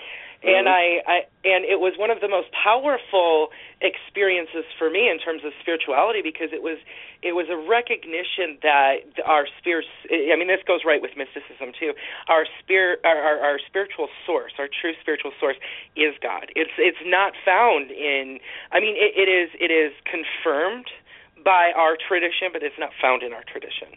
it was one of the most powerful experiences for me in terms of spirituality, because it was a recognition that our spirits. I mean, this goes right with mysticism too. Our spiritual source, our true spiritual source, is God. It's not found in. I mean, it is confirmed by our tradition, but it's not found in our tradition.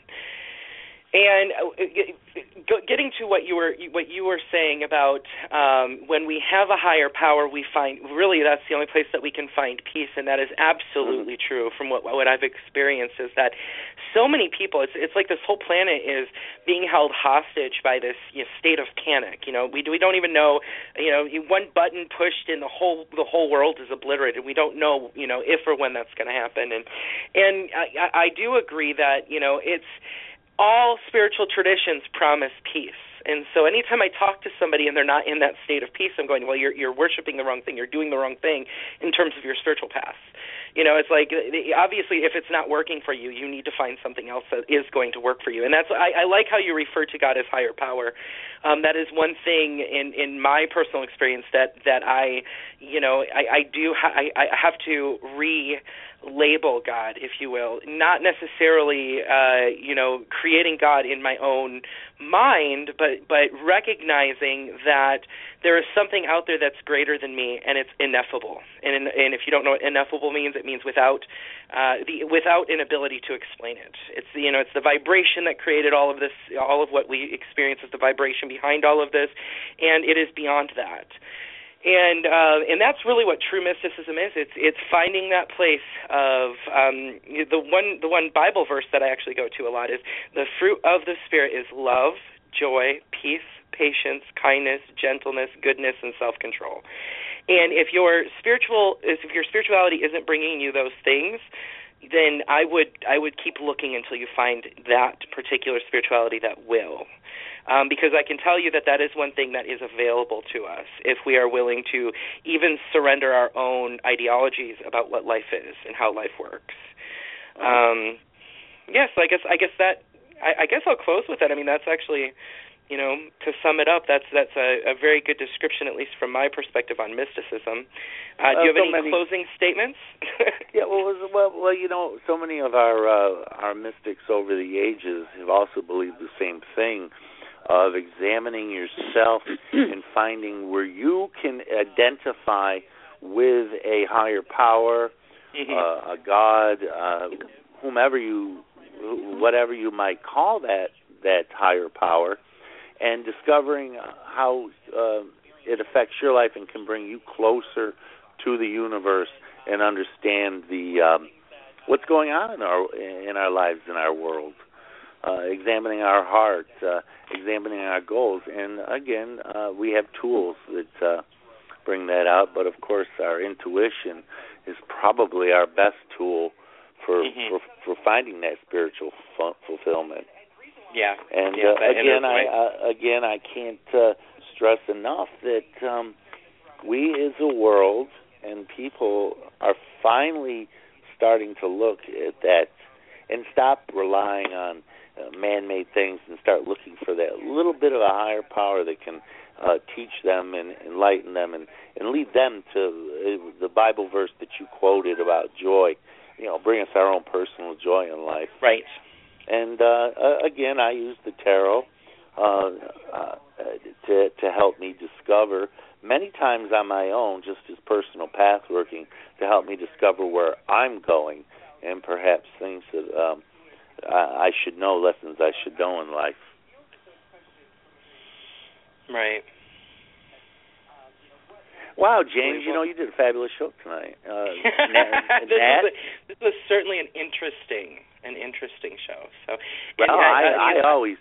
And getting to what you were saying about when we have a higher power, we find really that's the only place that we can find peace, and that is absolutely true. From what I've experienced is that so many people, it's like this whole planet is being held hostage by this state of panic. We don't even know. One button pushed and the whole world is obliterated. We don't know if or when that's going to happen. And I do agree that it's. All spiritual traditions promise peace, And so anytime I talk to somebody and they're not in that state of peace, I'm going, well, you're worshiping the wrong thing. You're doing the wrong thing in terms of your spiritual path. It's like, obviously, if it's not working for you, you need to find something else that is going to work for you. And that's I like how you refer to God as higher power. That is one thing in my personal experience that I have to relabel God, if you will, not necessarily creating God in my own mind, but recognizing that there is something out there that's greater than me, and it's ineffable. And if you don't know what ineffable means, it means without an ability to explain it. It's it's the vibration that created all of this, all of what we experience is the vibration behind all of this, and it is beyond that. And that's really what true mysticism is. It's finding that place of the one Bible verse that I actually go to a lot is the fruit of the Spirit is love, joy, peace, patience, kindness, gentleness, goodness, and self-control. And if your spirituality isn't bringing you those things, then I would keep looking until you find that particular spirituality that will. Because I can tell you that is one thing that is available to us if we are willing to even surrender our own ideologies about what life is and how life works. Yes, I guess I'll close with that. I mean, that's actually, to sum it up, that's a very good description, at least from my perspective, on mysticism. Do you have any closing statements? Yeah, well, so many of our mystics over the ages have also believed the same thing, of examining yourself and finding where you can identify with a higher power, a God, whatever you might call that higher power, and discovering how it affects your life and can bring you closer to the universe and understand what's going on in our lives, in our world. Examining our heart, examining our goals. And again, we have tools that bring that out, but of course our intuition is probably our best tool for finding that spiritual fulfillment. Yeah. And again, I can't stress enough that we as a world and people are finally starting to look at that and stop relying on man-made things and start looking for that little bit of a higher power that can teach them and enlighten them and lead them to the Bible verse that you quoted about joy, bring us our own personal joy in life. Right. And again, I use the tarot to help me discover, many times on my own, just as personal path working, to help me discover where I'm going and perhaps things that I should know, lessons I should know in life. Right. Wow, James, you did a fabulous show tonight. This was certainly an interesting show. So, I always.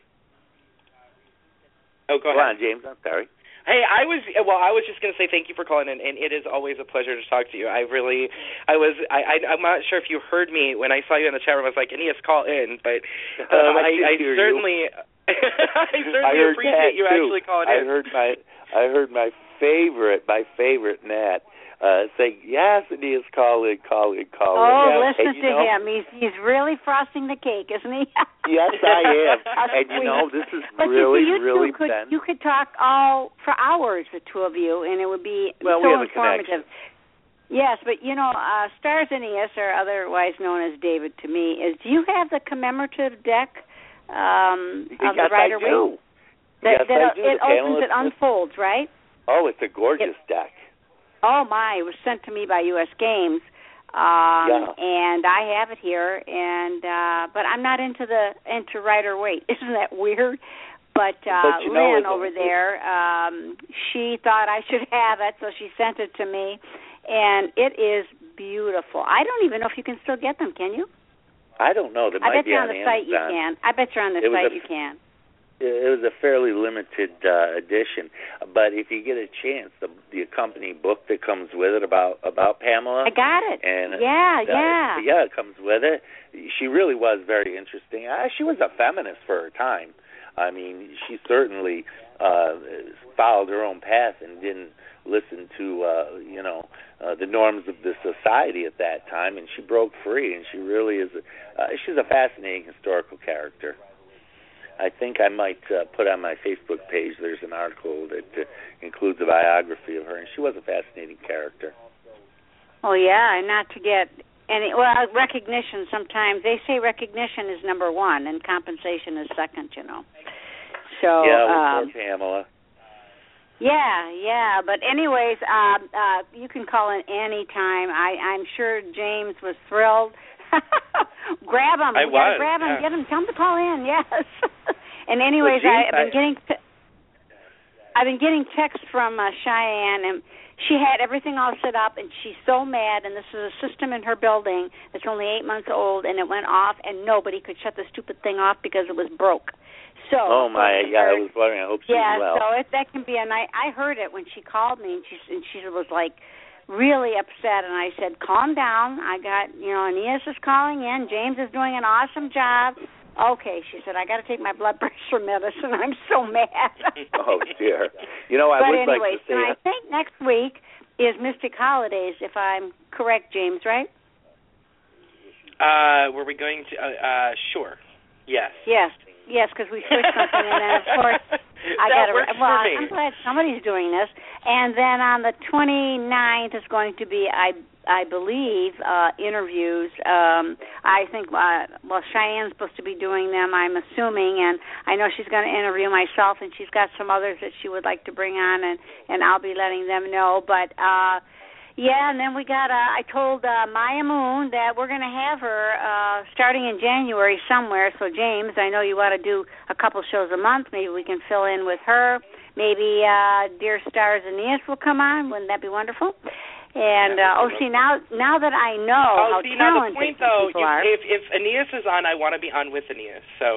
Oh, go ahead. Go on, James. I'm sorry. Hey, I was just going to say thank you for calling in, and it is always a pleasure to talk to you. I'm not sure if you heard me when I saw you in the chat room. I was like, Aeneas, call in, but I certainly appreciate you actually calling in. I heard my favorite Nat say, yes, Aeneas, call in. Oh, yeah. Listen to him. He's really frosting the cake, isn't he? Yes, I am. And this is really fun. You could talk for hours, the two of you, and it would be so we have informative. Yes, but Stars Aeneas, or otherwise known as David to me, do you have the commemorative deck of the Rider-Waite? Yes, I do. It opens, it unfolds, right? Oh, it's a gorgeous deck. Oh my! It was sent to me by U.S. Games, and I have it here. And but I'm not into Rider-Waite. Isn't that weird? But Lynn over there, she thought I should have it, so she sent it to me, and it is beautiful. I don't even know if you can still get them. Can you? I don't know. I bet you're on the site you can. I bet you're on the site you can. It was a fairly limited edition, but if you get a chance, the accompanying book that comes with it about Pamela. I got it. And yeah, it comes with it. She really was very interesting. She was a feminist for her time. I mean, she certainly followed her own path and didn't listen to, the norms of the society at that time, and she broke free, and she really is, she's a fascinating historical character. I think I might put on my Facebook page, there's an article that includes a biography of her, and she was a fascinating character. Oh, yeah, and not to get any, recognition sometimes. They say recognition is number one and compensation is second, So, yeah, with Pamela. Yeah, but anyways, you can call in any time. I'm sure James was thrilled. Grab him. I was. Grab him. Yeah. Get him. Tell him to call in. Yes. And anyways, I've been getting texts from Cheyenne, and she had everything all set up, and she's so mad. And this is a system in her building that's only 8 months old, and it went off, and nobody could shut the stupid thing off because it was broke. So. Oh my! Yeah, I was wondering. I hope she's well. Yeah, so that can be a night. I heard it when she called me, and she was like really upset, and I said, calm down. I got, Aeneas is calling in. James is doing an awesome job. Okay, she said, I got to take my blood pressure medicine. I'm so mad. Oh, dear. I would anyways, like to say... I think next week is Mystic Holidays, if I'm correct, James, right? Were we going to... sure. Yes. Yes, because we switched something, and then, of course, I'm glad somebody's doing this. And then on the 29th is going to be, I believe, interviews. I think, Cheyenne's supposed to be doing them, I'm assuming, and I know she's going to interview myself, and she's got some others that she would like to bring on, and I'll be letting them know. But, and then we got, I told Maya Moon that we're going to have her starting in January somewhere. So, James, I know you want to do a couple shows a month. Maybe we can fill in with her. Maybe Dear Stars Aeneas will come on. Wouldn't that be wonderful? And, now that I know how talented the point, though, people are. If Aeneas is on, I want to be on with Aeneas. So.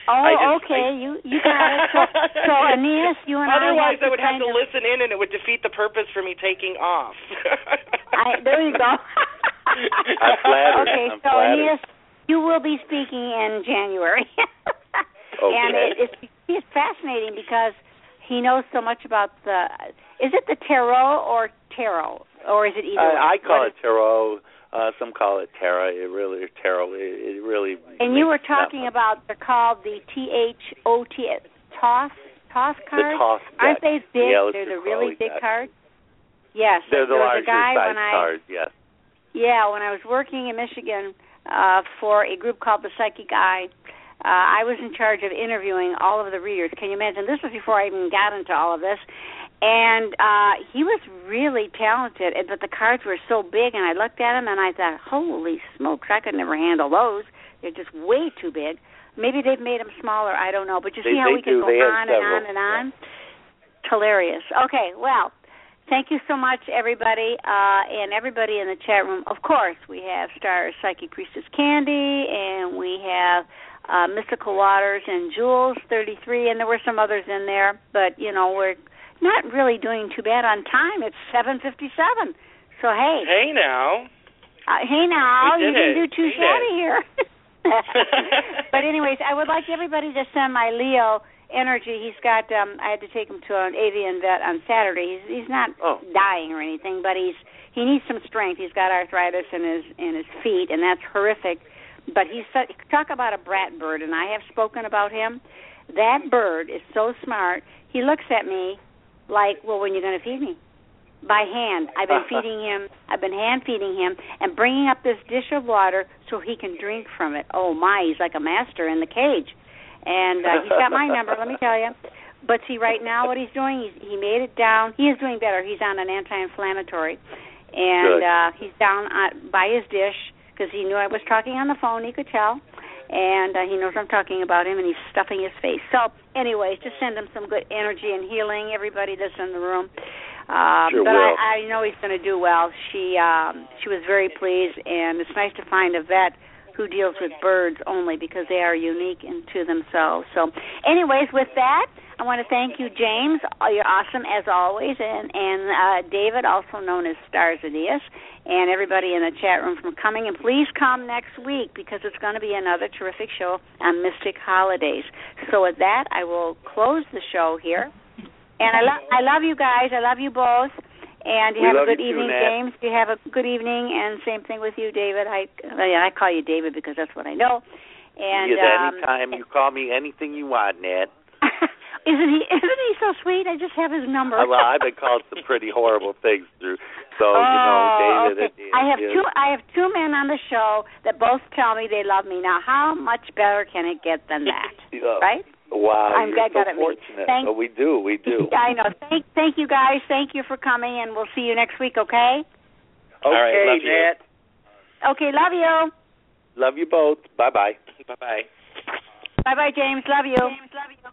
You got it. So Aeneas, you and otherwise I would have to listen in, and it would defeat the purpose for me taking off. There you go. I'm flattered. Okay, I'm so flattered. Aeneas, you will be speaking in January. Okay. And it's fascinating because he knows so much about is it the tarot, or is it either one? I call it tarot. Some call it tarot. It really tarot. It really. And you were talking about, they're called the THOT toss cards. The toss deck. Aren't they big? Yeah, they're the really big cards. Yes, they're the larger size when cards. Yes. Yeah, when I was working in Michigan for a group called the Psychic Eye, I was in charge of interviewing all of the readers. Can you imagine? This was before I even got into all of this. And he was really talented, but the cards were so big, and I looked at them, and I thought, holy smokes, I could never handle those. They're just way too big. Maybe they've made them smaller, I don't know. But you see how we can go on and on and on? It's hilarious. Okay, well, thank you so much, everybody, and everybody in the chat room. Of course, we have Star Psychic Priestess Candy, and we have Mystical Waters and Jules 33, and there were some others in there, but, we're not really doing too bad on time. It's 7:57. So, hey. Hey, now. You didn't do too shabby here. But anyways, I would like everybody to send my Leo energy. He's got, I had to take him to an avian vet on Saturday. He's not dying or anything, but he needs some strength. He's got arthritis in his feet, and that's horrific. But talk about a brat bird, and I have spoken about him. That bird is so smart. He looks at me like, well, when are you going to feed me? By hand. I've been feeding him. I've been hand feeding him and bringing up this dish of water so he can drink from it. Oh, my, he's like a master in the cage. And he's got my number, let me tell you. But see, right now what he's doing, he made it down. He is doing better. He's on an anti-inflammatory. And he's down by his dish because he knew I was talking on the phone. He could tell. And he knows I'm talking about him, and he's stuffing his face. So, anyways, just send him some good energy and healing, everybody that's in the room. Sure but will. I know he's going to do well. She was very pleased, and it's nice to find a vet who deals with birds only because they are unique into themselves. So anyways, with that, I want to thank you, James. You're awesome as always, and David, also known as Starzideus, and everybody in the chat room for coming. And please come next week because it's going to be another terrific show on Mystic Holidays. So with that, I will close the show here. And I love you guys. I love you both. And you have a good evening, James. You have a good evening, and same thing with you, David. I call you David because that's what I know. And anytime you call me anything you want, Nat. Isn't he so sweet? I just have his number. Well, I've been called some pretty horrible things through. So David. Okay. I have two men on the show that both tell me they love me. Now, how much better can it get than that? Right? Wow, I'm you're so fortunate. We do. I know. Thank you, guys. Thank you for coming, and we'll see you next week. Okay? Okay, all right, love Nat. Okay, love you. Love you both. Bye-bye. Bye-bye. Bye-bye, James. Love you.